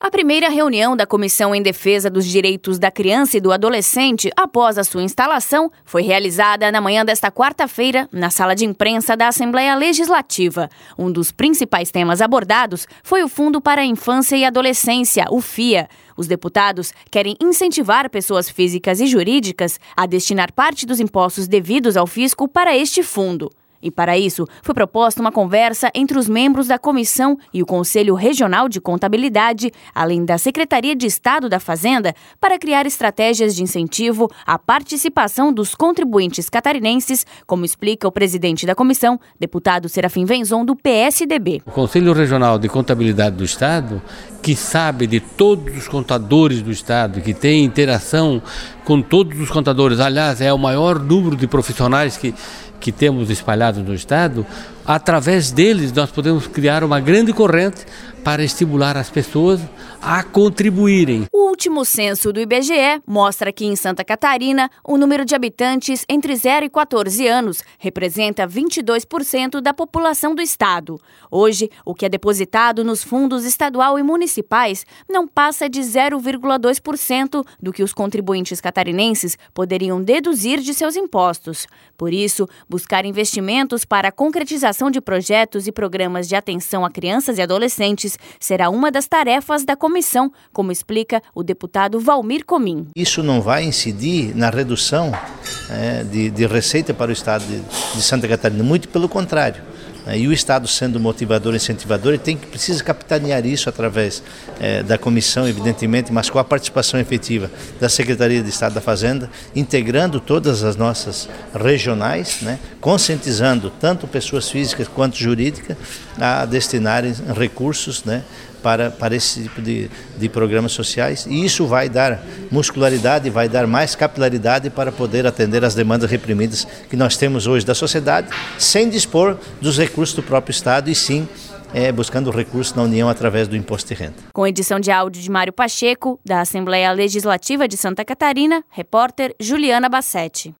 A primeira reunião da Comissão em Defesa dos Direitos da Criança e do Adolescente, após a sua instalação, foi realizada na manhã desta quarta-feira, na sala de imprensa da Assembleia Legislativa. Um dos principais temas abordados foi o Fundo para a Infância e Adolescência, o FIA. Os deputados querem incentivar pessoas físicas e jurídicas a destinar parte dos impostos devidos ao fisco para este fundo. E para isso, foi proposta uma conversa entre os membros da comissão e o Conselho Regional de Contabilidade, além da Secretaria de Estado da Fazenda, para criar estratégias de incentivo à participação dos contribuintes catarinenses, como explica o presidente da comissão, deputado Serafim Venzon, do PSDB. O Conselho Regional de Contabilidade do Estado, que sabe de todos os contadores do Estado, que tem interação com todos os contadores, aliás, é o maior número de profissionais que temos espalhados no Estado, através deles nós podemos criar uma grande corrente para estimular as pessoas a contribuírem. O último censo do IBGE mostra que em Santa Catarina, o número de habitantes entre 0 e 14 anos representa 22% da população do estado. Hoje, o que é depositado nos fundos estadual e municipais não passa de 0,2% do que os contribuintes catarinenses poderiam deduzir de seus impostos. Por isso, buscar investimentos para a concretização de projetos e programas de atenção a crianças e adolescentes será uma das tarefas da comissão, como explica o deputado Valmir Comim. Isso não vai incidir na redução de receita para o estado de Santa Catarina, muito pelo contrário. E o Estado, sendo motivador e incentivador, ele precisa capitanear isso através da comissão, evidentemente, mas com a participação efetiva da Secretaria de Estado da Fazenda, integrando todas as nossas regionais, conscientizando tanto pessoas físicas quanto jurídicas a destinarem recursos, para esse tipo de programas sociais, e isso vai dar muscularidade, vai dar mais capilaridade para poder atender às demandas reprimidas que nós temos hoje da sociedade, sem dispor dos recursos do próprio Estado, e sim buscando recursos na União através do imposto de renda. Com edição de áudio de Mário Pacheco, da Assembleia Legislativa de Santa Catarina, repórter Juliana Bassetti.